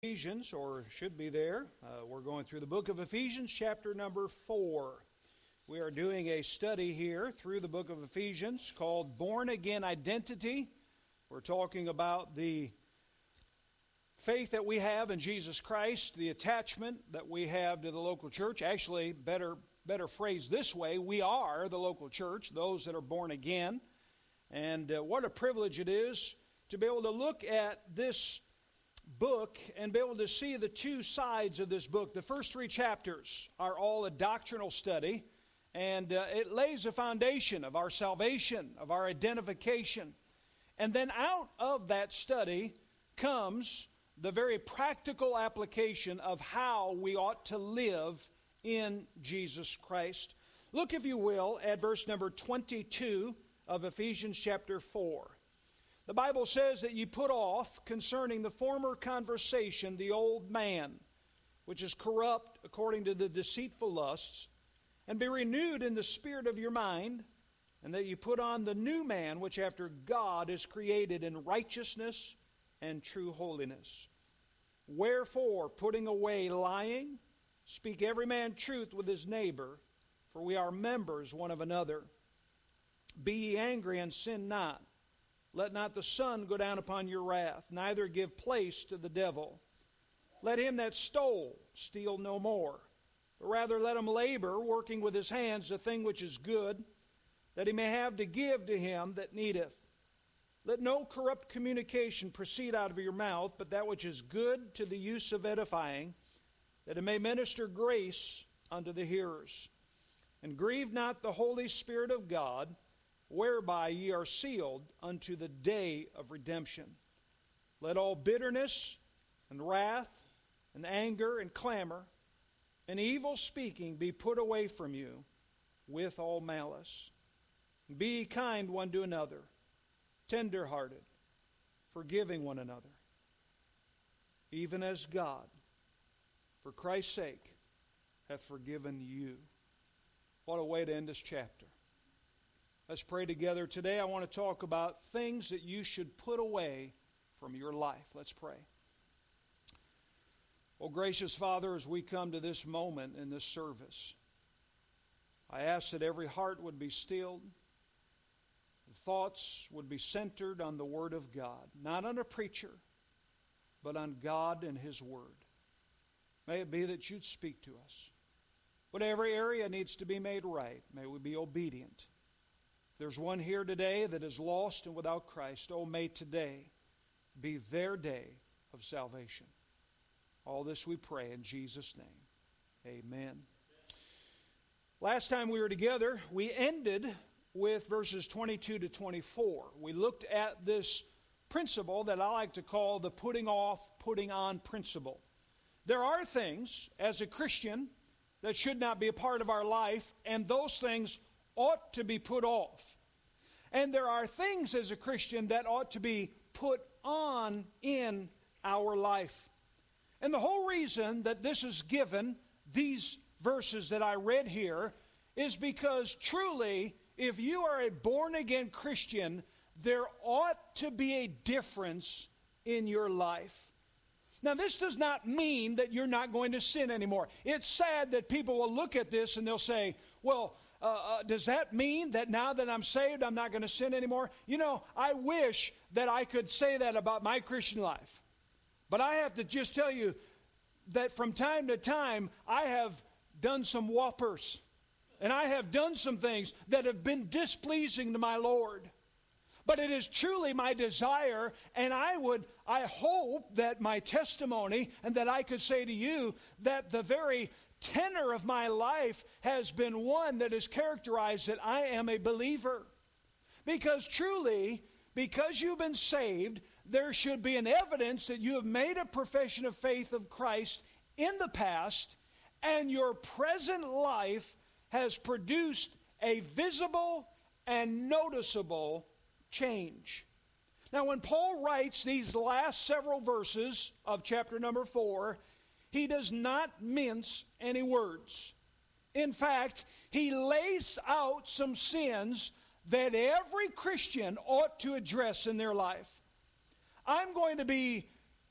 Ephesians, or should be there. We're going through the book of Ephesians, chapter number 4. We are doing a study here through the book of Ephesians called Born Again Identity. We're talking about the faith that we have in Jesus Christ, the attachment that we have to the local church. Actually, better phrased this way, we are the local church, those that are born again. And what a privilege it is to be able to look at this book and be able to see the two sides of this book. The first three chapters are all a doctrinal study, and it lays a foundation of our salvation, of our identification. And then out of that study comes the very practical application of how we ought to live in Jesus Christ. Look, if you will, at verse number 22 of Ephesians chapter 4. The Bible says that you put off concerning the former conversation the old man, which is corrupt according to the deceitful lusts, and be renewed in the spirit of your mind, and that you put on the new man, which after God is created in righteousness and true holiness. Wherefore, putting away lying, speak every man truth with his neighbor, for we are members one of another. Be ye angry and sin not. Let not the sun go down upon your wrath, neither give place to the devil. Let him that stole steal no more, but rather let him labor, working with his hands the thing which is good, that he may have to give to him that needeth. Let no corrupt communication proceed out of your mouth, but that which is good to the use of edifying, that it may minister grace unto the hearers. And grieve not the Holy Spirit of God, whereby ye are sealed unto the day of redemption. Let all bitterness and wrath and anger and clamor and evil speaking be put away from you with all malice. Be ye kind one to another, tender-hearted, forgiving one another, even as God, for Christ's sake, hath forgiven you. What a way to end this chapter. Let's pray together today. I want to talk about things that you should put away from your life. Let's pray. Oh, gracious Father, as we come to this moment in this service, I ask that every heart would be stilled, thoughts would be centered on the Word of God, not on a preacher, but on God and His Word. May it be that you'd speak to us. Whatever area needs to be made right, may we be obedient. There's one here today that is lost and without Christ. Oh, may today be their day of salvation. All this we pray in Jesus' name. Amen. Last time we were together, we ended with verses 22 to 24. We looked at this principle that I like to call the putting off, putting on principle. There are things, as a Christian, that should not be a part of our life, and those things ought to be put off. And there are things as a Christian that ought to be put on in our life. And the whole reason that this is given, these verses that I read here, is because truly, if you are a born-again Christian, there ought to be a difference in your life. Now, this does not mean that you're not going to sin anymore. It's sad that people will look at this and they'll say, well, does that mean that now that I'm saved, I'm not going to sin anymore? You know, I wish that I could say that about my Christian life. But I have to just tell you that from time to time, I have done some whoppers. And I have done some things that have been displeasing to my Lord. But it is truly my desire, and I hope that my testimony, and that I could say to you that the very tenor of my life has been one that is characterized that I am a believer. Because truly, because you've been saved, there should be an evidence that you have made a profession of faith of Christ in the past, and your present life has produced a visible and noticeable change. Now, when Paul writes these last several verses of chapter number 4, he does not mince any words. In fact, he lays out some sins that every Christian ought to address in their life. I'm going to be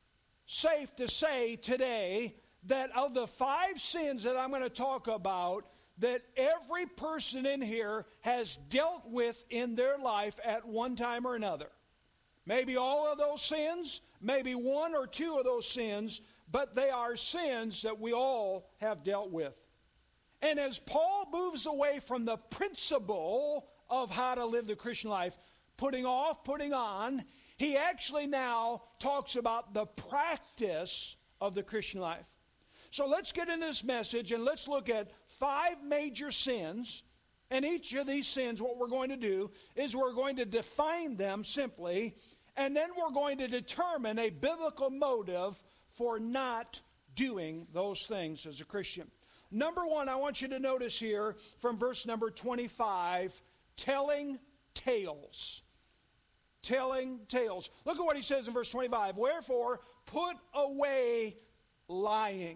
safe to say today that of the 5 sins that I'm going to talk about, that every person in here has dealt with in their life at one time or another. Maybe all of those sins, maybe 1 or 2 of those sins, but they are sins that we all have dealt with. And as Paul moves away from the principle of how to live the Christian life, putting off, putting on, he actually now talks about the practice of the Christian life. So let's get into this message and let's look at 5 major sins. And each of these sins, what we're going to do is we're going to define them simply, and then we're going to determine a biblical motive for not doing those things as a Christian. Number 1, I want you to notice here from verse number 25, telling tales. Telling tales. Look at what he says in verse 25. Wherefore, put away lying.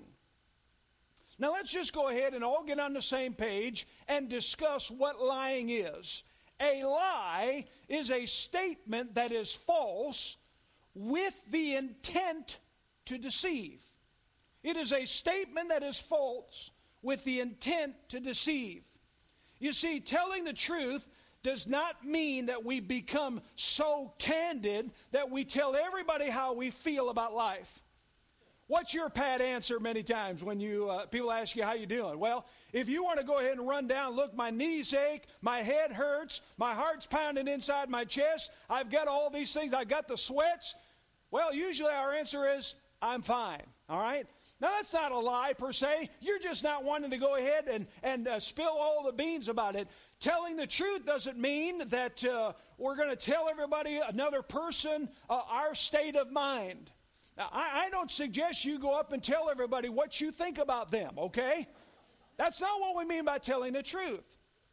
Now let's just go ahead and all get on the same page and discuss what lying is. A lie is a statement that is false with the intent to deceive. It is a statement that is false with the intent to deceive. You see, telling the truth does not mean that we become so candid that we tell everybody how we feel about life. What's your pat answer many times when people ask you how you doing? Well, if you want to go ahead and run down, look, my knees ache, my head hurts, my heart's pounding inside my chest, I've got all these things, I've got the sweats. Well, usually our answer is, I'm fine, all right? Now, that's not a lie per se. You're just not wanting to go ahead and spill all the beans about it. Telling the truth doesn't mean that we're going to tell everybody, another person, our state of mind. Now, I don't suggest you go up and tell everybody what you think about them, okay? That's not what we mean by telling the truth.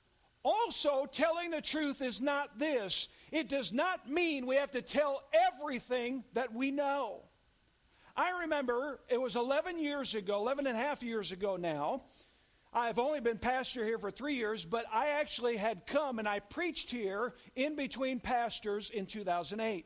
Also, telling the truth is not this. It does not mean we have to tell everything that we know. I remember it was 11 and a half years ago now. I've only been pastor here for 3 years, but I actually had come and I preached here in between pastors in 2008.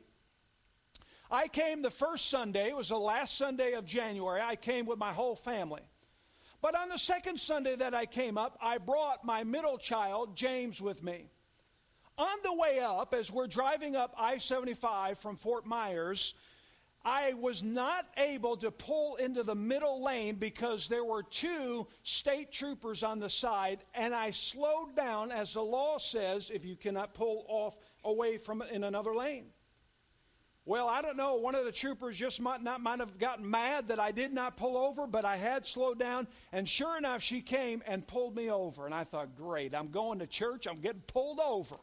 I came the first Sunday, it was the last Sunday of January, I came with my whole family. But on the second Sunday that I came up, I brought my middle child, James, with me. On the way up, as we're driving up I-75 from Fort Myers, I was not able to pull into the middle lane because there were 2 state troopers on the side, and I slowed down, as the law says, if you cannot pull off away from it in another lane. Well, I don't know, one of the troopers just might have gotten mad that I did not pull over, but I had slowed down, and sure enough, she came and pulled me over, and I thought, great, I'm going to church, I'm getting pulled over.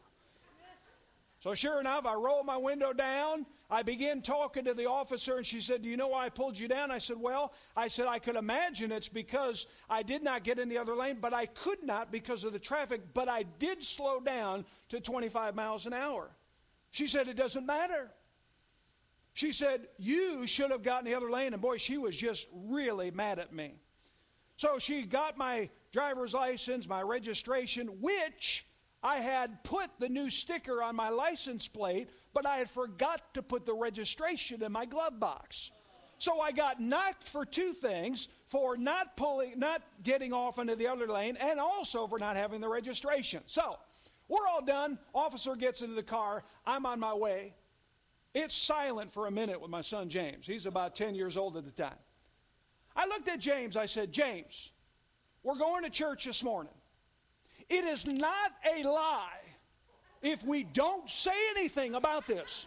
So sure enough, I rolled my window down. I began talking to the officer, and she said, do you know why I pulled you down? I said, I could imagine it's because I did not get in the other lane, but I could not because of the traffic, but I did slow down to 25 miles an hour. She said, it doesn't matter. She said, you should have gotten the other lane, and boy, she was just really mad at me. So she got my driver's license, my registration, which I had put the new sticker on my license plate, but I had forgot to put the registration in my glove box. So I got knocked for 2 things, for not getting off into the other lane, and also for not having the registration. So we're all done. Officer gets into the car. I'm on my way. It's silent for a minute with my son James. He's about 10 years old at the time. I looked at James. I said, James, we're going to church this morning. It is not a lie if we don't say anything about this.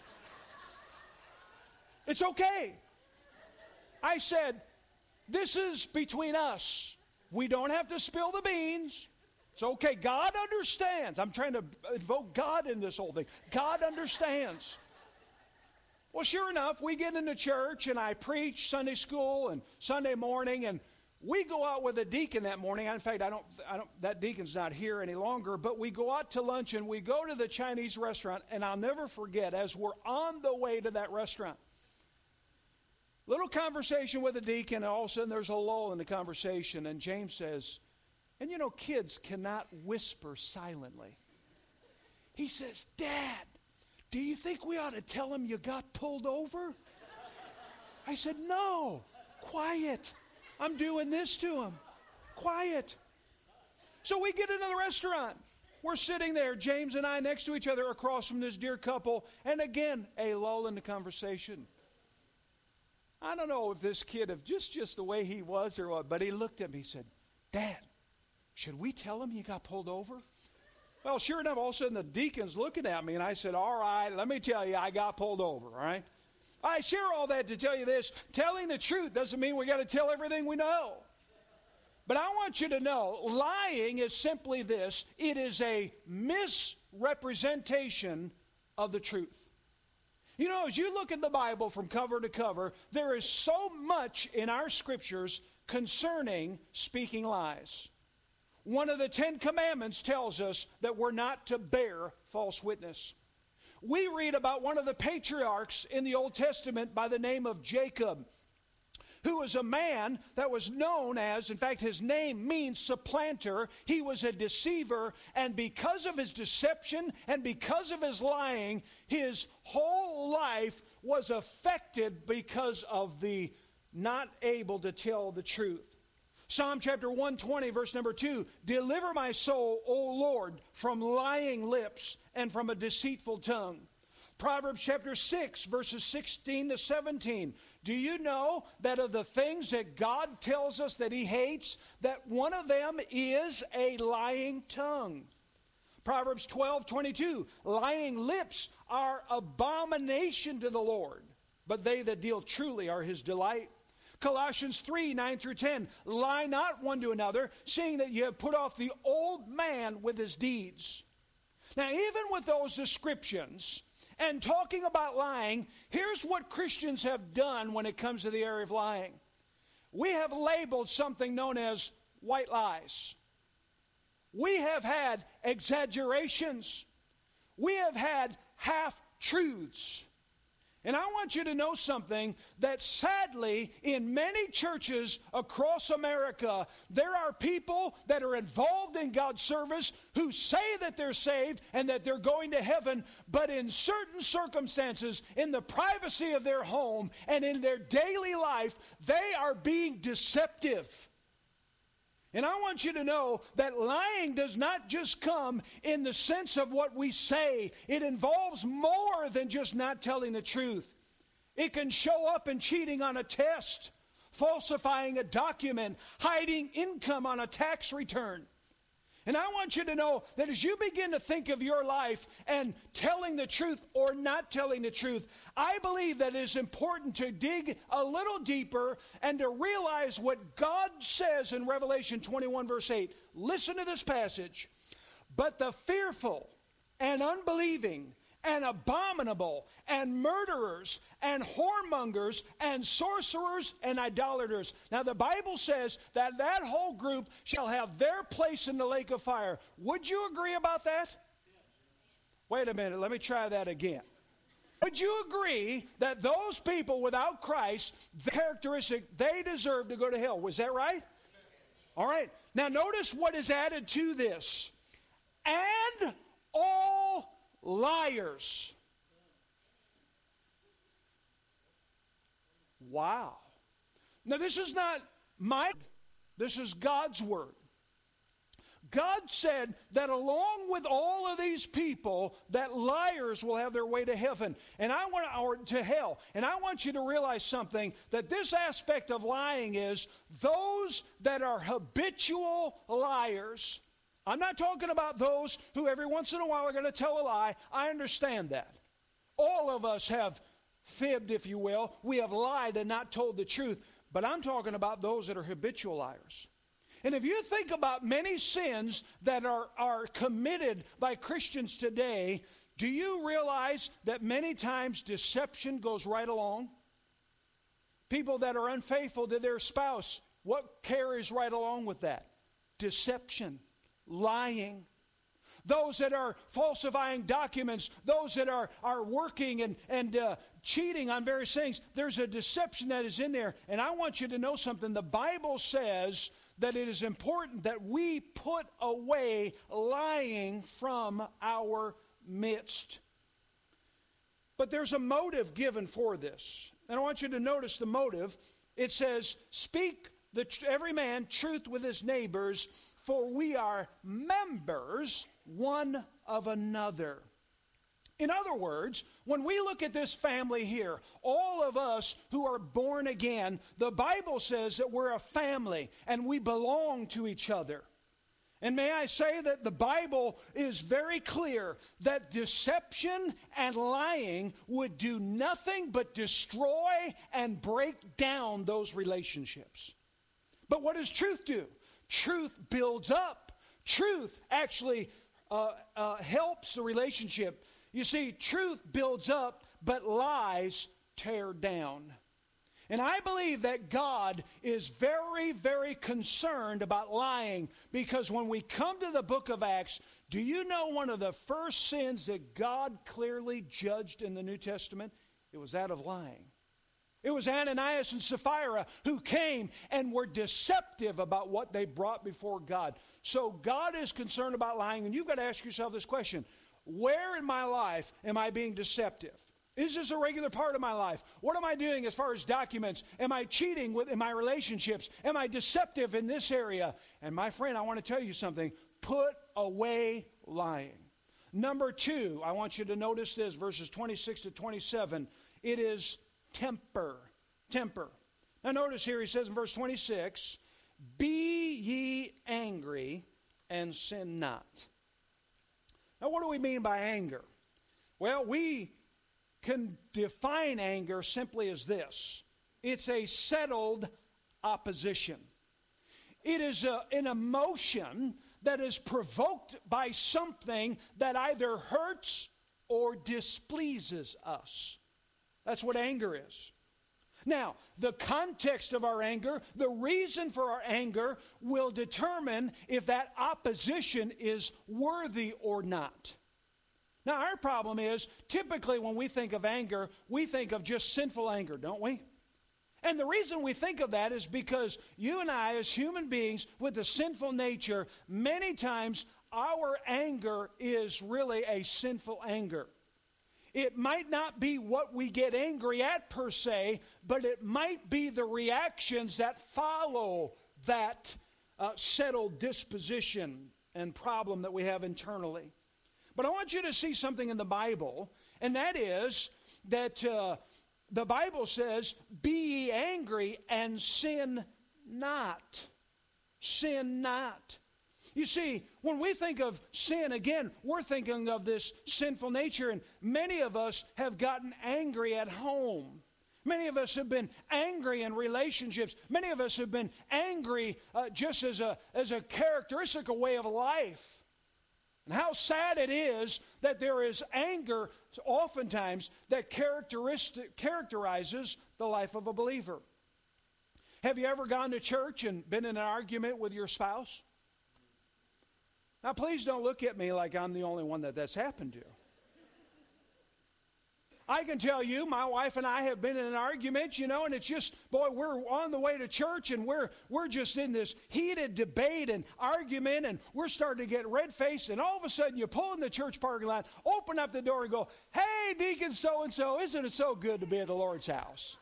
It's okay. I said, this is between us. We don't have to spill the beans. It's okay. God understands. I'm trying to invoke God in this whole thing. God understands. Well, sure enough, we get into church, and I preach Sunday school and Sunday morning, and we go out with a deacon that morning. In fact, that deacon's not here any longer, but we go out to lunch, and we go to the Chinese restaurant, and I'll never forget, as we're on the way to that restaurant, little conversation with the deacon, and all of a sudden there's a lull in the conversation, and James says, and you know, kids cannot whisper silently. He says, Dad, do you think we ought to tell him you got pulled over? I said, no, quiet. I'm doing this to him. Quiet. So we get into the restaurant. We're sitting there, James and I, next to each other across from this dear couple. And again, a lull in the conversation. I don't know if this kid, if just the way he was or what, but he looked at me and said, Dad, should we tell him he got pulled over? Well, sure enough, all of a sudden the deacon's looking at me, and I said, all right, let me tell you, I got pulled over, all right? I share all that to tell you this. Telling the truth doesn't mean we got to tell everything we know. But I want you to know, lying is simply this. It is a misrepresentation of the truth. You know, as you look at the Bible from cover to cover, there is so much in our scriptures concerning speaking lies. One of the 10 Commandments tells us that we're not to bear false witness. We read about one of the patriarchs in the Old Testament by the name of Jacob, who was a man that was known as, in fact, his name means supplanter. He was a deceiver, and because of his deception and because of his lying, his whole life was affected because of the not able to tell the truth. Psalm chapter 120, verse number 2, deliver my soul, O Lord, from lying lips and from a deceitful tongue. Proverbs chapter 6, verses 16 to 17. Do you know that of the things that God tells us that he hates, that one of them is a lying tongue? Proverbs 12:22, lying lips are abomination to the Lord, but they that deal truly are his delight. Colossians 3:9 through 10, lie not one to another, seeing that you have put off the old man with his deeds. Now, even with those descriptions and talking about lying, here's what Christians have done when it comes to the area of lying. We have labeled something known as white lies. We have had exaggerations. We have had half-truths. And I want you to know something, that sadly, in many churches across America, there are people that are involved in God's service who say that they're saved and that they're going to heaven, but in certain circumstances, in the privacy of their home and in their daily life, they are being deceptive. And I want you to know that lying does not just come in the sense of what we say. It involves more than just not telling the truth. It can show up in cheating on a test, falsifying a document, hiding income on a tax return. And I want you to know that as you begin to think of your life and telling the truth or not telling the truth, I believe that it is important to dig a little deeper and to realize what God says in Revelation 21, verse 8. Listen to this passage. But the fearful and unbelieving and abominable and murderers and whoremongers and sorcerers and idolaters. Now the Bible says that whole group shall have their place in the lake of fire. Would you agree about that? Wait a minute, let me try that again. Would you agree that those people without Christ, the characteristic, they deserve to go to hell? Was that right? All right. Now notice what is added to this. And all liars. Wow. Now this is not this is God's word. God said that along with all of these people, that liars will have their way to heaven, or to hell. And I want you to realize something, that this aspect of lying is those that are habitual liars. I'm not talking about those who every once in a while are going to tell a lie. I understand that. All of us have fibbed, if you will. We have lied and not told the truth. But I'm talking about those that are habitual liars. And if you think about many sins that are committed by Christians today, do you realize that many times deception goes right along? People that are unfaithful to their spouse, what carries right along with that? Deception. Lying. Those that are falsifying documents, those that are working and cheating on various things, there's a deception that is in there. And I want you to know something. The Bible says that it is important that we put away lying from our midst. But there's a motive given for this. And I want you to notice the motive. It says, speak every man truth with his neighbors, for we are members one of another. In other words, when we look at this family here, all of us who are born again, the Bible says that we're a family and we belong to each other. And may I say that the Bible is very clear that deception and lying would do nothing but destroy and break down those relationships. But what does truth do? Truth builds up. Truth actually helps the relationship. You see, truth builds up, but lies tear down. And I believe that God is very, very concerned about lying, because when we come to the book of Acts, do you know one of the first sins that God clearly judged in the New Testament? It was that of lying. It was Ananias and Sapphira who came and were deceptive about what they brought before God. So God is concerned about lying, and you've got to ask yourself this question. Where in my life am I being deceptive? Is this a regular part of my life? What am I doing as far as documents? Am I cheating in my relationships? Am I deceptive in this area? And my friend, I want to tell you something. Put away lying. Number 2, I want you to notice this, verses 26 to 27. It is temper. Temper. Now notice here he says in verse 26, be ye angry and sin not. Now, what do we mean by anger? Well, we can define anger simply as this. It's a settled opposition. It is an emotion that is provoked by something that either hurts or displeases us. That's what anger is. Now, the context of our anger, the reason for our anger, will determine if that opposition is worthy or not. Now, our problem is, typically when we think of anger, we think of just sinful anger, don't we? And the reason we think of that is because you and I, as human beings with a sinful nature, many times our anger is really a sinful anger. It might not be what we get angry at per se, but it might be the reactions that follow that settled disposition and problem that we have internally. But I want you to see something in the Bible, and that is that the Bible says, be ye angry and sin not. Sin not. You see, when we think of sin, again, we're thinking of this sinful nature, and many of us have gotten angry at home. Many of us have been angry in relationships. Many of us have been angry just as a characteristic, a way of life. And how sad it is that there is anger oftentimes that characterizes the life of a believer. Have you ever gone to church and been in an argument with your spouse? Now, please don't look at me like I'm the only one that's happened to. I can tell you, my wife and I have been in an argument, and it's just, boy, we're on the way to church, and we're just in this heated debate and argument, and we're starting to get red-faced, and all of a sudden you pull in the church parking lot, open up the door, and go, hey, Deacon so-and-so, isn't it so good to be at the Lord's house?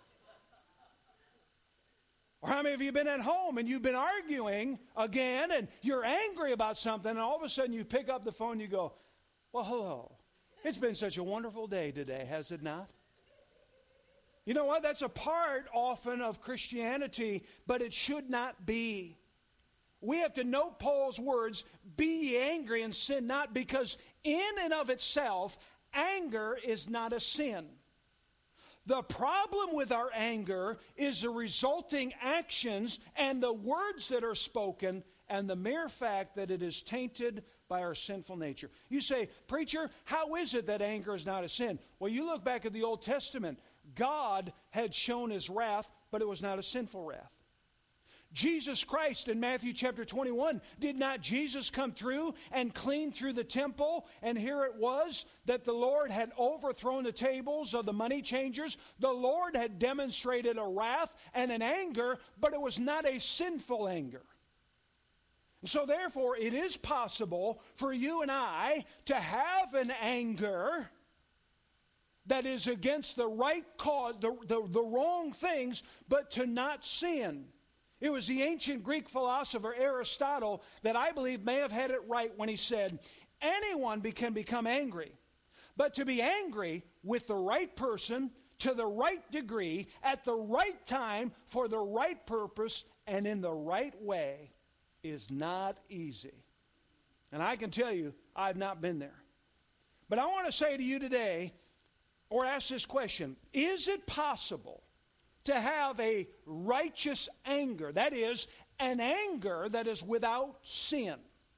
Or how many of you have been at home and you've been arguing again and you're angry about something, and all of a sudden you pick up the phone and you go, well, hello. It's been such a wonderful day today, has it not? You know what? That's a part often of Christianity, but it should not be. We have to note Paul's words, be ye angry and sin not, because in and of itself, anger is not a sin. The problem with our anger is the resulting actions and the words that are spoken and the mere fact that it is tainted by our sinful nature. You say, preacher, how is it that anger is not a sin? Well, you look back at the Old Testament. God had shown his wrath, but it was not a sinful wrath. Jesus Christ in Matthew chapter 21, did not Jesus come through and clean through the temple? And here it was that the Lord had overthrown the tables of the money changers. The Lord had demonstrated a wrath and an anger, but it was not a sinful anger. So therefore, it is possible for you and I to have an anger that is against the right cause, the wrong things, but to not sin. It was the ancient Greek philosopher Aristotle that I believe may have had it right when he said, anyone can become angry, but to be angry with the right person, to the right degree, at the right time, for the right purpose, and in the right way is not easy. And I can tell you, I've not been there. But I want to say to you today, or ask this question, is it possible to have a righteous anger? That is, an anger that is without sin.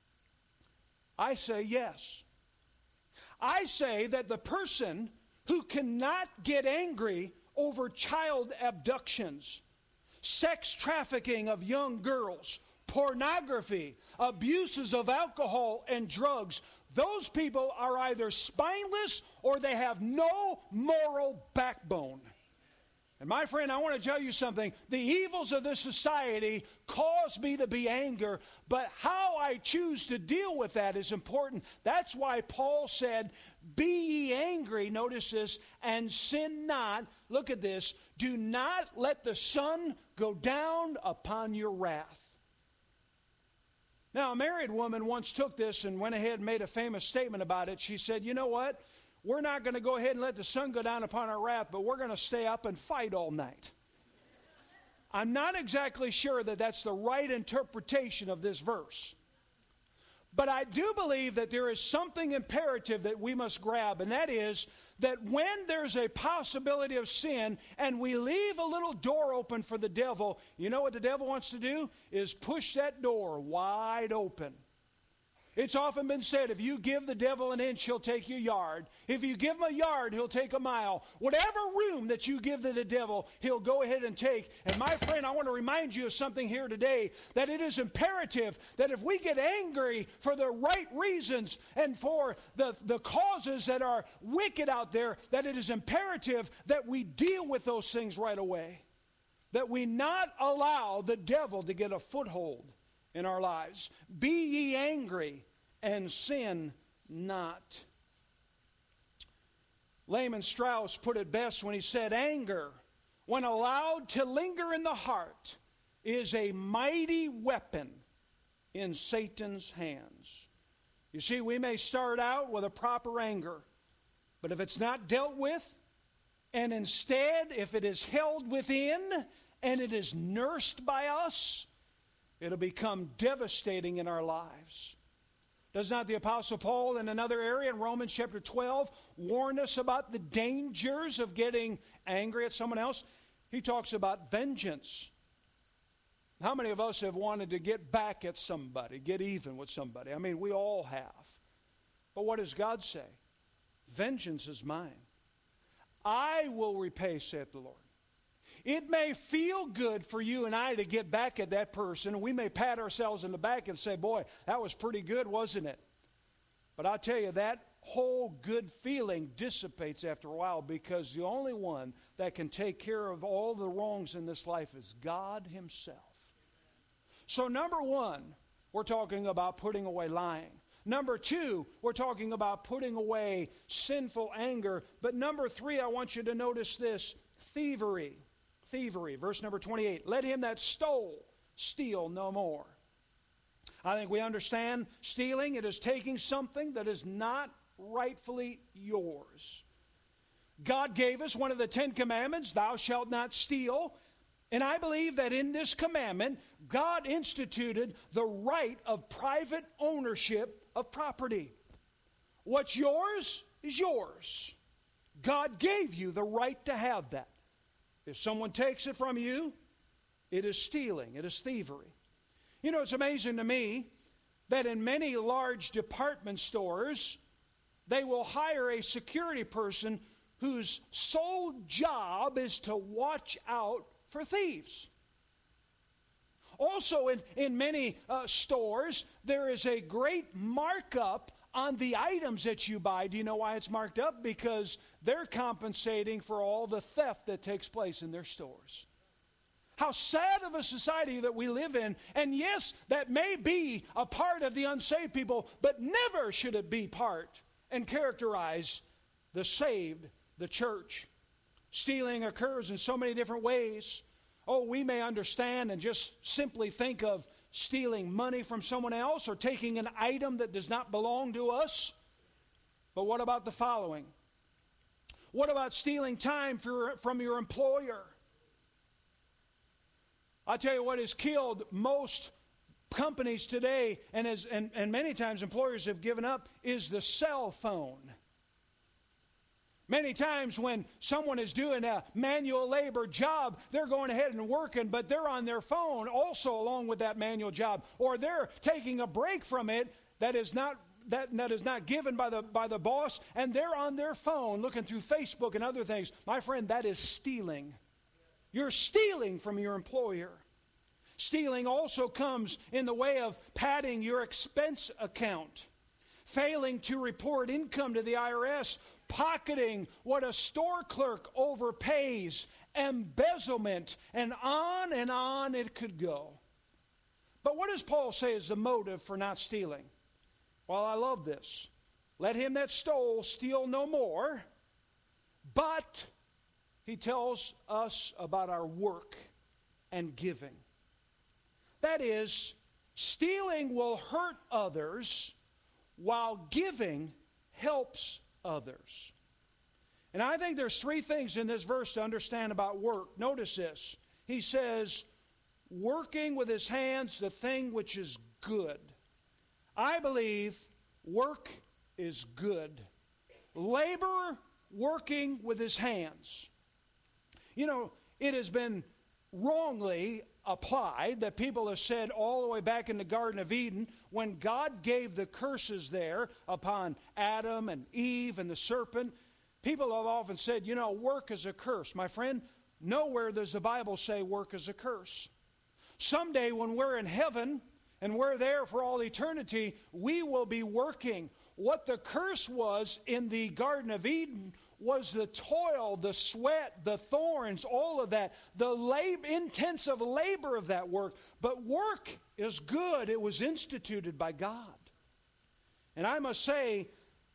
I say yes. I say that the person who cannot get angry over child abductions, sex trafficking of young girls, pornography, abuses of alcohol and drugs, those people are either spineless or they have no moral backbone. And my friend, I want to tell you something. The evils of this society cause me to be angry, but how I choose to deal with that is important. That's why Paul said, be ye angry, notice this, and sin not. Look at this. Do not let the sun go down upon your wrath. Now, a married woman once took this and went ahead and made a famous statement about it. She said, you know what? We're not going to go ahead and let the sun go down upon our wrath, but we're going to stay up and fight all night. I'm not exactly sure that that's the right interpretation of this verse. But I do believe that there is something imperative that we must grab, and that is that when there's a possibility of sin and we leave a little door open for the devil, you know what the devil wants to do? Is push that door wide open. It's often been said, if you give the devil an inch, he'll take you a yard. If you give him a yard, he'll take a mile. Whatever room that you give to the devil, he'll go ahead and take. And my friend, I want to remind you of something here today, that it is imperative that if we get angry for the right reasons and for the causes that are wicked out there, that it is imperative that we deal with those things right away. That we not allow the devil to get a foothold in our lives. Be ye angry and sin not. Lehman Strauss put it best when he said, anger, when allowed to linger in the heart, is a mighty weapon in Satan's hands. You see, we may start out with a proper anger, but if it's not dealt with, and instead, if it is held within and it is nursed by us, it'll become devastating in our lives. Does not the Apostle Paul in another area in Romans chapter 12 warn us about the dangers of getting angry at someone else? He talks about vengeance. How many of us have wanted to get back at somebody, get even with somebody? I mean, we all have. But what does God say? Vengeance is mine. I will repay, saith the Lord. It may feel good for you and I to get back at that person, and we may pat ourselves in the back and say, boy, that was pretty good, wasn't it? But I'll tell you, that whole good feeling dissipates after a while, because the only one that can take care of all the wrongs in this life is God himself. So number one, we're talking about putting away lying. Number two, we're talking about putting away sinful anger. But number three, I want you to notice this, thievery. Thievery, verse number 28. Let him that stole steal no more. I think we understand stealing. It is taking something that is not rightfully yours. God gave us one of the 10 commandments, thou shalt not steal. And I believe that in this commandment, God instituted the right of private ownership of property. What's yours is yours. God gave you the right to have that. If someone takes it from you, it is stealing. It is thievery. You know, it's amazing to me that in many large department stores, they will hire a security person whose sole job is to watch out for thieves. Also, in many stores, there is a great markup on the items that you buy. Do you know why it's marked up? Because they're compensating for all the theft that takes place in their stores. How sad of a society that we live in. And yes, that may be a part of the unsaved people, but never should it be part and characterize the saved the church. Stealing occurs in so many different ways. Oh, we may understand and just simply think of stealing money from someone else or taking an item that does not belong to us. But what about the following? What about stealing time from your employer? I'll tell you what has killed most companies today, and many times employers have given up, is the cell phone. Many times when someone is doing a manual labor job, they're going ahead and working, but they're on their phone also along with that manual job. Or they're taking a break from it that is not given by the boss, and they're on their phone looking through Facebook and other things. My friend, that is stealing. You're stealing from your employer. Stealing also comes in the way of padding your expense account, failing to report income to the IRS, pocketing what a store clerk overpays, embezzlement, and on it could go. But what does Paul say is the motive for not stealing? Well, I love this. Let him that stole steal no more, but he tells us about our work and giving. That is, stealing will hurt others while giving helps others. And I think there's three things in this verse to understand about work. Notice this. He says, working with his hands the thing which is good. I believe work is good. Labor working with his hands. You know, it has been wrongly applied that people have said all the way back in the Garden of Eden, when God gave the curses there upon Adam and Eve and the serpent, people have often said, you know, work is a curse. My friend, nowhere does the Bible say work is a curse. Someday when we're in heaven and we're there for all eternity, we will be working. What the curse was in the Garden of Eden was the toil, the sweat, the thorns, all of that, the intensive labor of that work. But work is good. It was instituted by God. And I must say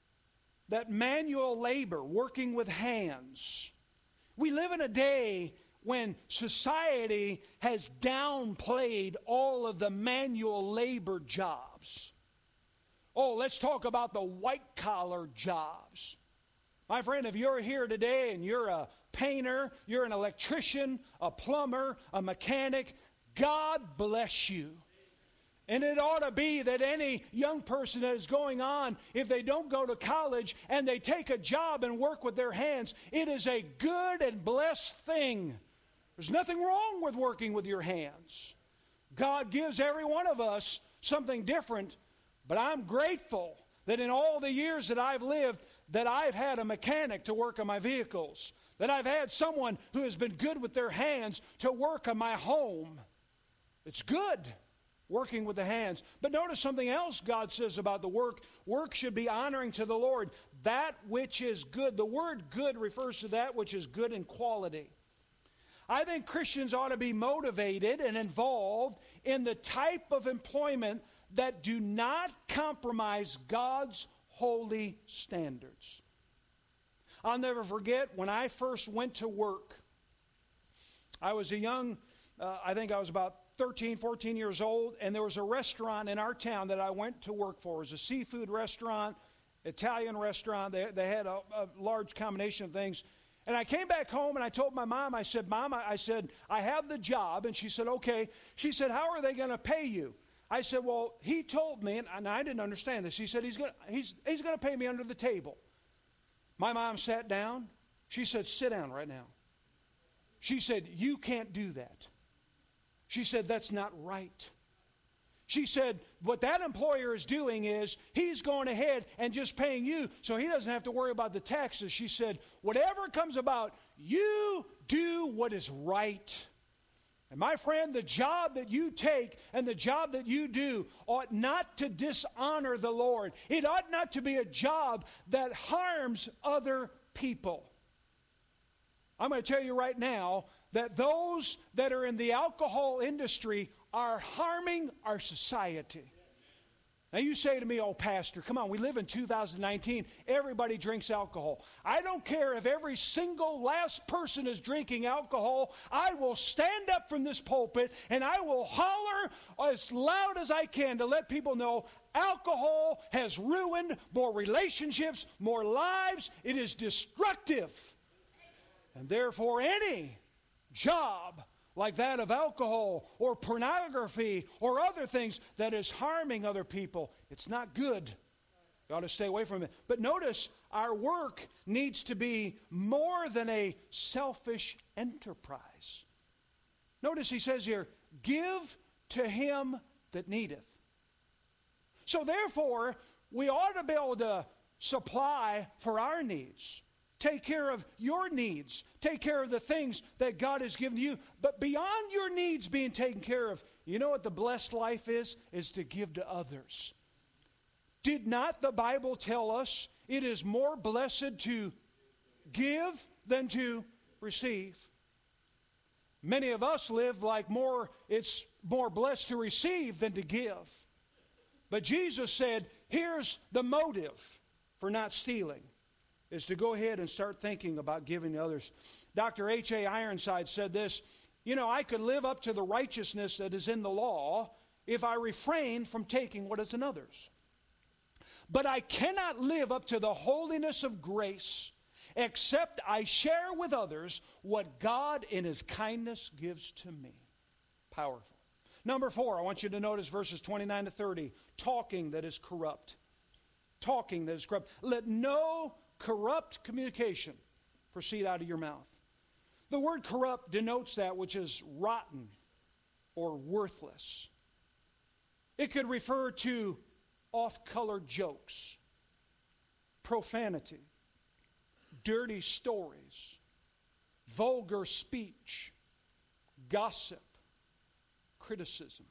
that manual labor, working with hands, we live in a day when society has downplayed all of the manual labor jobs. Oh, let's talk about the white-collar jobs. My friend, if you're here today and you're a painter, you're an electrician, a plumber, a mechanic, God bless you. And it ought to be that any young person that is going on, if they don't go to college and they take a job and work with their hands, it is a good and blessed thing. There's nothing wrong with working with your hands. God gives every one of us something different, but I'm grateful that in all the years that I've lived, that I've had a mechanic to work on my vehicles, that I've had someone who has been good with their hands to work on my home. It's good, working with the hands. But notice something else God says about the work. Work should be honoring to the Lord. That which is good. The word good refers to that which is good in quality. I think Christians ought to be motivated and involved in the type of employment that do not compromise God's holy standards. I'll never forget when I first went to work. I was a young, I think I was about 13, 14 years old, and there was a restaurant in our town that I went to work for. It was a seafood restaurant, Italian restaurant. They had a large combination of things. And I came back home and I told my mom, I said, Mom, I have the job. And she said, okay. She said, how are they going to pay you? I said, well, he told me, and I didn't understand this. He said, he's going to pay me under the table. My mom sat down. She said, sit down right now. She said, you can't do that. She said, that's not right. She said, what that employer is doing is he's going ahead and just paying you so he doesn't have to worry about the taxes. She said, whatever comes about, you do what is right. And my friend, the job that you take and the job that you do ought not to dishonor the Lord. It ought not to be a job that harms other people. I'm going to tell you right now that those that are in the alcohol industry are harming our society. Now you say to me, oh, Pastor, come on, we live in 2019. Everybody drinks alcohol. I don't care if every single last person is drinking alcohol. I will stand up from this pulpit and I will holler as loud as I can to let people know alcohol has ruined more relationships, more lives. It is destructive. And therefore, any job like that of alcohol or pornography or other things that is harming other people, it's not good. You ought to stay away from it. But notice, our work needs to be more than a selfish enterprise. Notice he says here, give to him that needeth. So therefore, we ought to be able to supply for our needs. Take care of your needs. Take care of the things that God has given you. But beyond your needs being taken care of, you know what the blessed life is? Is to give to others. Did not the Bible tell us it is more blessed to give than to receive? Many of us live like it's more blessed to receive than to give. But Jesus said, here's the motive for not stealing, is to go ahead and start thinking about giving to others. Dr. H.A. Ironside said this, I could live up to the righteousness that is in the law if I refrain from taking what is another's. But I cannot live up to the holiness of grace except I share with others what God in his kindness gives to me. Powerful. Number 4, I want you to notice verses 29 to 30. Talking that is corrupt. Talking that is corrupt. Let no corrupt communication proceed out of your mouth. The word corrupt denotes that which is rotten or worthless. It could refer to off-color jokes, profanity, dirty stories, vulgar speech, gossip, criticism.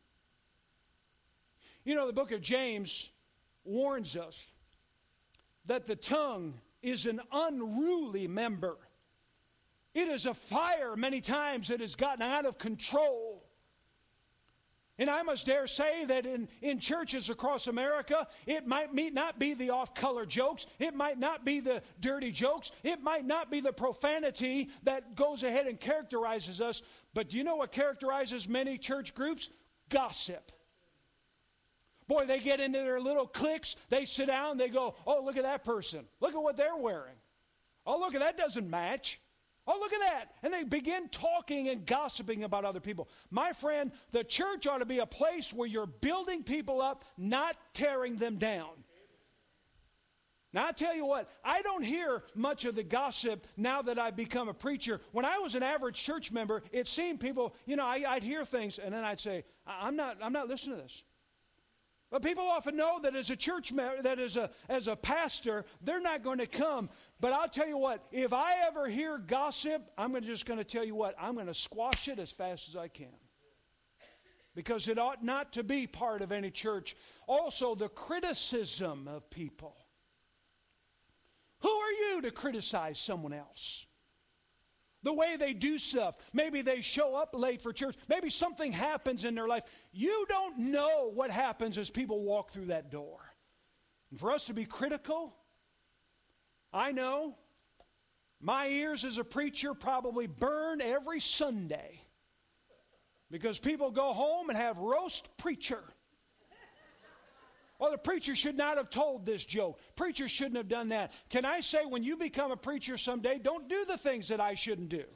The book of James warns us that the tongue is an unruly member. It is a fire many times that has gotten out of control. And I must dare say that in churches across America, it might not be the off-color jokes. It might not be the dirty jokes. It might not be the profanity that goes ahead and characterizes us. But do you know what characterizes many church groups? Gossip. Boy, they get into their little cliques. They sit down. They go, oh, look at that person. Look at what they're wearing. Oh, look at that doesn't match. Oh, look at that. And they begin talking and gossiping about other people. My friend, the church ought to be a place where you're building people up, not tearing them down. Now, I tell you what, I don't hear much of the gossip now that I've become a preacher. When I was an average church member, it seemed people, I'd hear things, and then I'd say, I'm not listening to this. But people often know that as a church member, that as a pastor, they're not going to come. But I'll tell you what, if I ever hear gossip, I'm just going to tell you what, I'm going to squash it as fast as I can. Because it ought not to be part of any church. Also, the criticism of people. Who are you to criticize someone else? The way they do stuff. Maybe they show up late for church. Maybe something happens in their life. You don't know what happens as people walk through that door. And for us to be critical, I know my ears as a preacher probably burn every Sunday because people go home and have roast preacher. Well, the preacher should not have told this joke. Preacher shouldn't have done that. Can I say, when you become a preacher someday, don't do the things that I shouldn't do.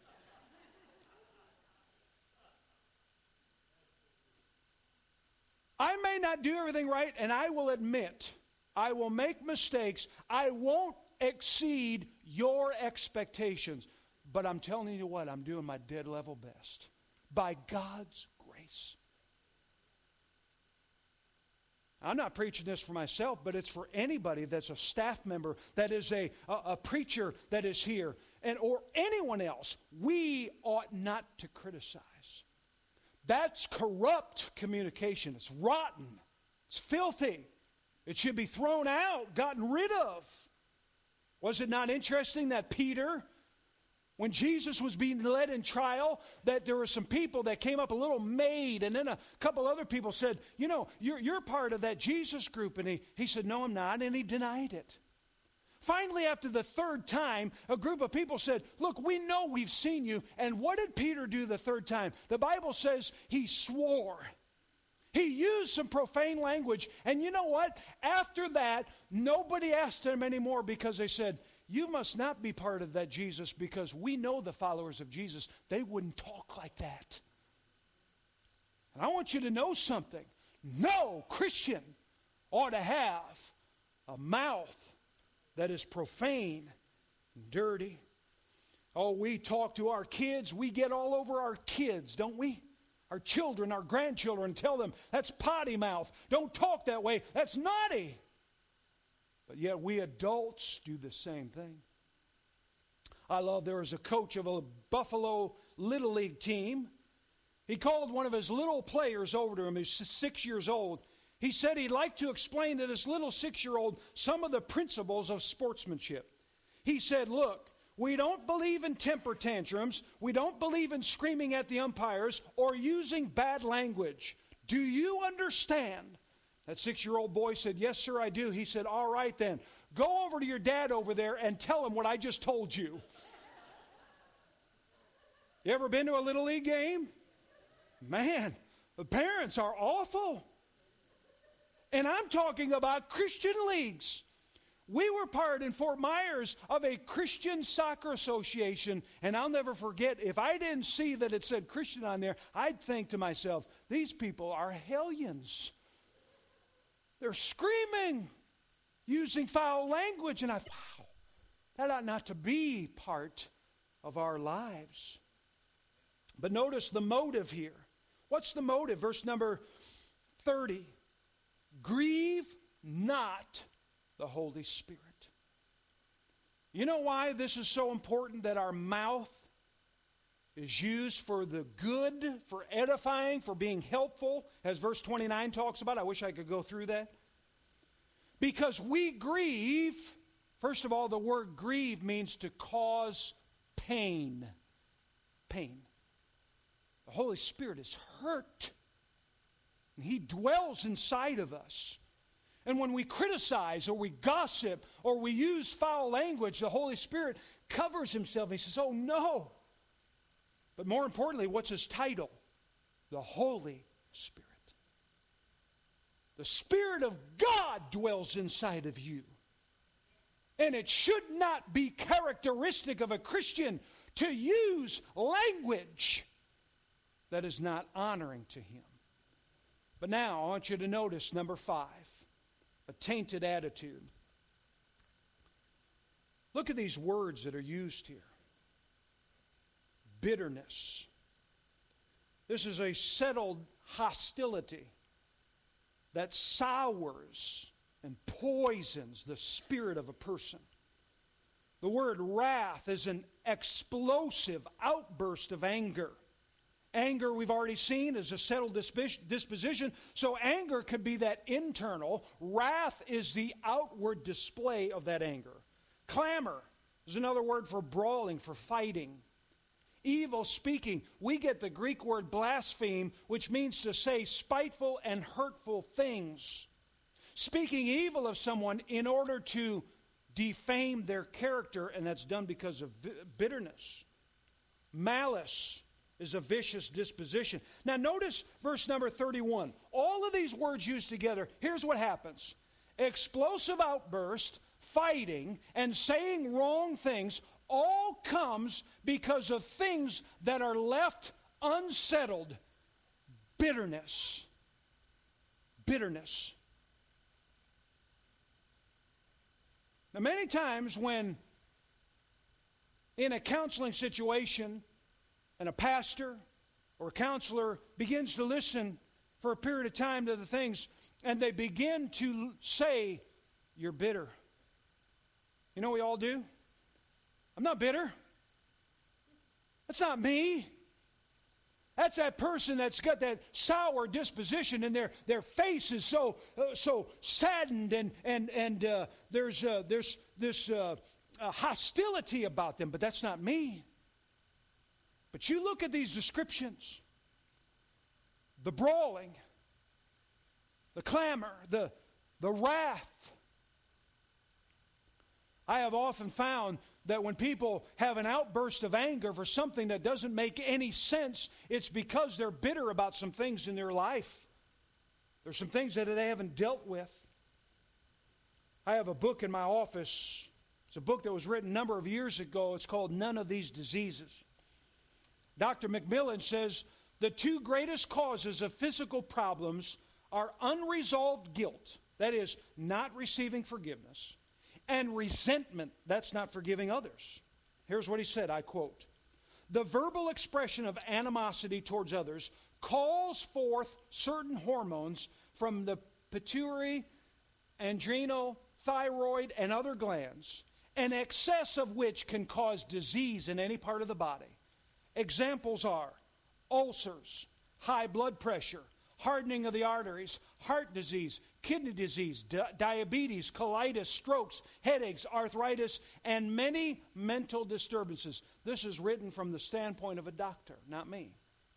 I may not do everything right, and I will admit, I will make mistakes. I won't exceed your expectations. But I'm telling you what, I'm doing my dead level best. By God's grace. I'm not preaching this for myself, but it's for anybody that's a staff member, that is a preacher that is here, or anyone else. We ought not to criticize. That's corrupt communication. It's rotten. It's filthy. It should be thrown out, gotten rid of. Was it not interesting that Peter When Jesus was being led in trial, that there were some people that came up, a little maid, and then a couple other people said, you know, you're part of that Jesus group. And he said, no, I'm not, and he denied it. Finally, after the third time, a group of people said, look, we know we've seen you. And what did Peter do the third time? The Bible says he swore. He used some profane language. And you know what? After that, nobody asked him anymore because they said, you must not be part of that Jesus because we know the followers of Jesus. They wouldn't talk like that. And I want you to know something. No Christian ought to have a mouth that is profane and dirty. Oh, we talk to our kids. We get all over our kids, don't we? Our children, our grandchildren, tell them, that's potty mouth. Don't talk that way. That's naughty. But yet we adults do the same thing. I love, there was a coach of a Buffalo Little League team. He called one of his little players over to him. He's 6 years old. He said he'd like to explain to this little 6-year-old some of the principles of sportsmanship. He said, look, we don't believe in temper tantrums. We don't believe in screaming at the umpires or using bad language. Do you understand? That 6-year-old boy said, yes, sir, I do. He said, all right then, go over to your dad over there and tell him what I just told you. You ever been to a Little League game? Man, the parents are awful. And I'm talking about Christian leagues. We were part in Fort Myers of a Christian soccer association, and I'll never forget, if I didn't see that it said Christian on there, I'd think to myself, these people are hellions. They're screaming, using foul language, and I thought, wow, that ought not to be part of our lives. But notice the motive here. What's the motive? Verse number 30. Grieve not the Holy Spirit. You know why this is so important that our mouth is used for the good, for edifying, for being helpful, as verse 29 talks about? I wish I could go through that. Because we grieve, first of all, the word grieve means to cause pain. Pain. The Holy Spirit is hurt. And He dwells inside of us. And when we criticize or we gossip or we use foul language, the Holy Spirit covers Himself. He says, oh no. But more importantly, what's His title? The Holy Spirit. The Spirit of God dwells inside of you. And it should not be characteristic of a Christian to use language that is not honoring to Him. But now I want you to notice number 5, a tainted attitude. Look at these words that are used here. Bitterness. This is a settled hostility that sours and poisons the spirit of a person. The word wrath is an explosive outburst of anger. Anger, we've already seen, is a settled disposition. So anger could be that internal. Wrath is the outward display of that anger. Clamor is another word for brawling, for fighting. Evil speaking. We get the Greek word blaspheme, which means to say spiteful and hurtful things. Speaking evil of someone in order to defame their character, and that's done because of bitterness. Malice is a vicious disposition. Now notice verse number 31. All of these words used together, here's what happens. Explosive outburst, fighting, and saying wrong things all comes because of things that are left unsettled. Bitterness. Bitterness. Now many times when in a counseling situation, and a pastor or a counselor begins to listen for a period of time to the things, and they begin to say, you're bitter. You know what we all do? I'm not bitter. That's not me. That's that person that's got that sour disposition, and their face is so saddened, and there's this hostility about them. But that's not me. But you look at these descriptions, the brawling, the clamor, the wrath. I have often found that when people have an outburst of anger for something that doesn't make any sense, it's because they're bitter about some things in their life. There's some things that they haven't dealt with. I have a book in my office. It's a book that was written a number of years ago. It's called None of These Diseases. Dr. McMillan says the two greatest causes of physical problems are unresolved guilt, that is, not receiving forgiveness, and resentment, that's not forgiving others. Here's what he said, I quote, "The verbal expression of animosity towards others calls forth certain hormones from the pituitary, adrenal, thyroid, and other glands, an excess of which can cause disease in any part of the body. Examples are ulcers, high blood pressure, hardening of the arteries, heart disease, kidney disease, diabetes, colitis, strokes, headaches, arthritis, and many mental disturbances." This is written from the standpoint of a doctor, not me.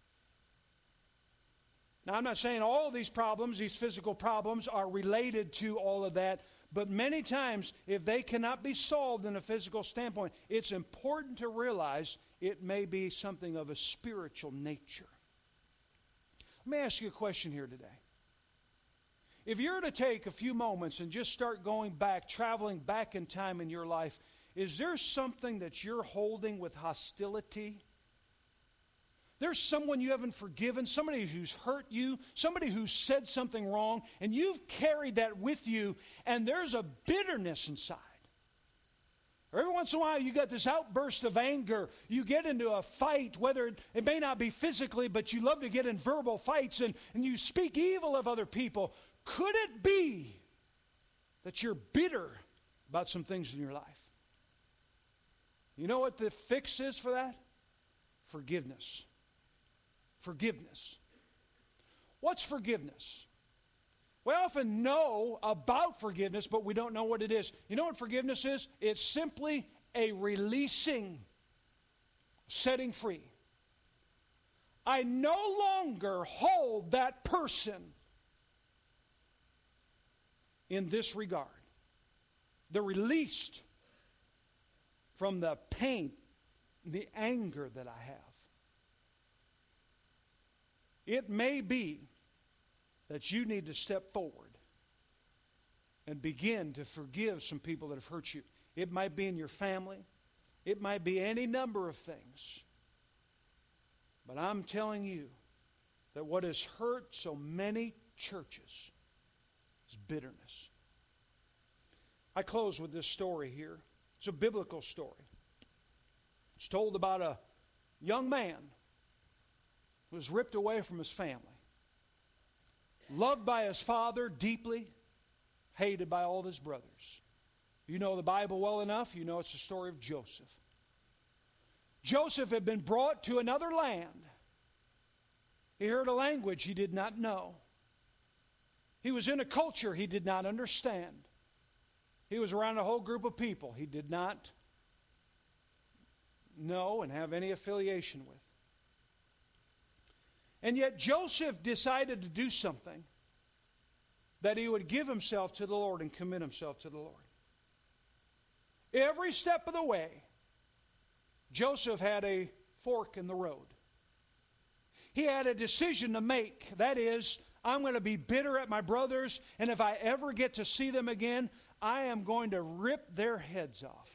Now, I'm not saying all of these problems, these physical problems, are related to all of that, but many times, if they cannot be solved in a physical standpoint, it's important to realize it may be something of a spiritual nature. Let me ask you a question here today. If you're to take a few moments and just start going back, traveling back in time in your life, is there something that you're holding with hostility? There's someone you haven't forgiven, somebody who's hurt you, somebody who's said something wrong, and you've carried that with you, and there's a bitterness inside. Or every once in a while, you got this outburst of anger. You get into a fight, whether it may not be physically, but you love to get in verbal fights, and you speak evil of other people. Could it be that you're bitter about some things in your life? You know what the fix is for that? Forgiveness. Forgiveness. What's forgiveness? We often know about forgiveness, but we don't know what it is. You know what forgiveness is? It's simply a releasing, setting free. I no longer hold that person in this regard. They're released from the pain, the anger that I have. It may be that you need to step forward and begin to forgive some people that have hurt you. It might be in your family. It might be any number of things. But I'm telling you that what has hurt so many churches is bitterness. I close with this story here. It's a biblical story. It's told about a young man who was ripped away from his family. Loved by his father deeply, hated by all of his brothers. You know the Bible well enough, you know it's the story of Joseph. Joseph had been brought to another land. He heard a language he did not know. He was in a culture he did not understand. He was around a whole group of people he did not know and have any affiliation with. And yet Joseph decided to do something, that he would give himself to the Lord and commit himself to the Lord. Every step of the way, Joseph had a fork in the road. He had a decision to make. That is, I'm going to be bitter at my brothers, and if I ever get to see them again, I am going to rip their heads off.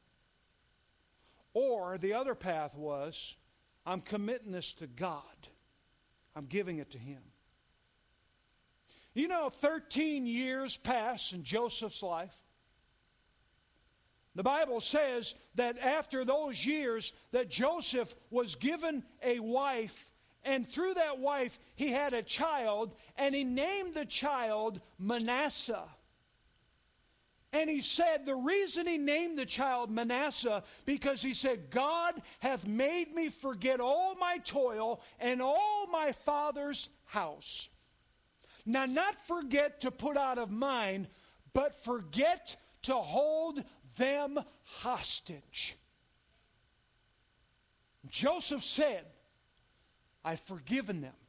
Or the other path was, I'm committing this to God. I'm giving it to Him. You know, 13 years pass in Joseph's life. The Bible says that after those years that Joseph was given a wife, and through that wife he had a child, and he named the child Manasseh. And he said the reason he named the child Manasseh, because he said, God hath made me forget all my toil and all my father's house. Now, not forget to put out of mind, but forget to hold them hostage. Joseph said, I've forgiven them.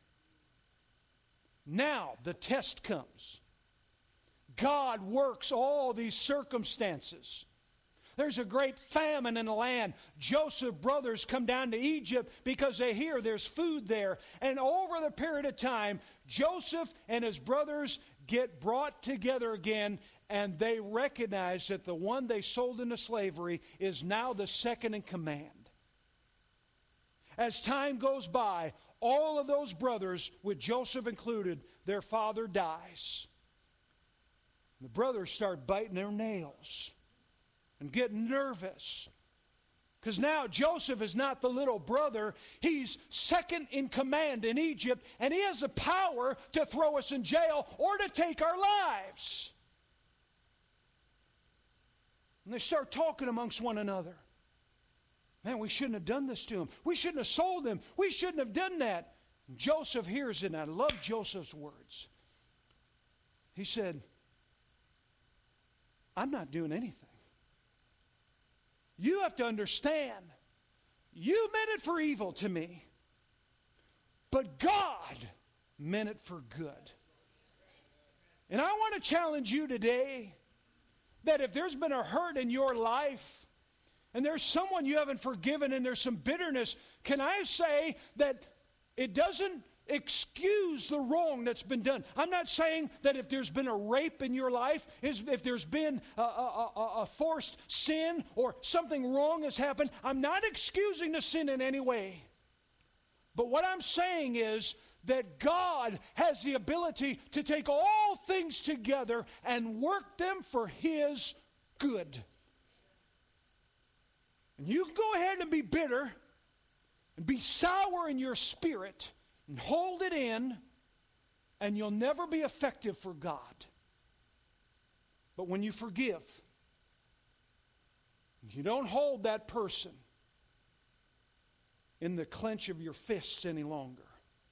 Now the test comes. God works all these circumstances. There's a great famine in the land. Joseph's brothers come down to Egypt because they hear there's food there. And over the period of time, Joseph and his brothers get brought together again, and they recognize that the one they sold into slavery is now the second in command. As time goes by, all of those brothers, with Joseph included, their father dies. The brothers start biting their nails and getting nervous. Because now Joseph is not the little brother. He's second in command in Egypt, and he has the power to throw us in jail or to take our lives. And they start talking amongst one another. Man, we shouldn't have done this to him. We shouldn't have sold him. We shouldn't have done that. And Joseph hears it, and I love Joseph's words. He said, I'm not doing anything. You have to understand, you meant it for evil to me, but God meant it for good. And I want to challenge you today that if there's been a hurt in your life, and there's someone you haven't forgiven, and there's some bitterness, can I say that it doesn't excuse the wrong that's been done? I'm not saying that if there's been a rape in your life, if there's been a forced sin or something wrong has happened, I'm not excusing the sin in any way. But what I'm saying is that God has the ability to take all things together and work them for His good. And you can go ahead and be bitter and be sour in your spirit and hold it in, and you'll never be effective for God. But when you forgive, you don't hold that person in the clench of your fists any longer.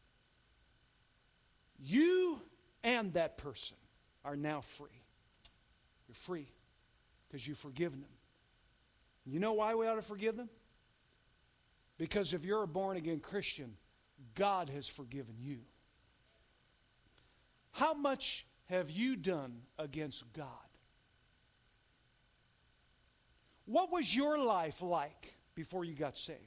You and that person are now free. You're free because you've forgiven them. You know why we ought to forgive them? Because if you're a born-again Christian, God has forgiven you. How much have you done against God? What was your life like before you got saved?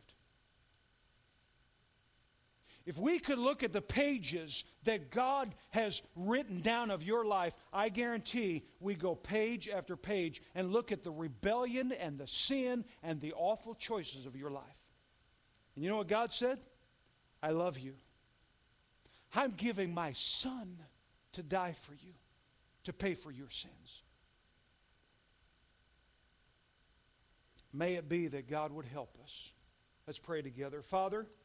If we could look at the pages that God has written down of your life, I guarantee we go page after page and look at the rebellion and the sin and the awful choices of your life. And you know what God said? I love you. I'm giving my son to die for you, to pay for your sins. May it be that God would help us. Let's pray together. Father,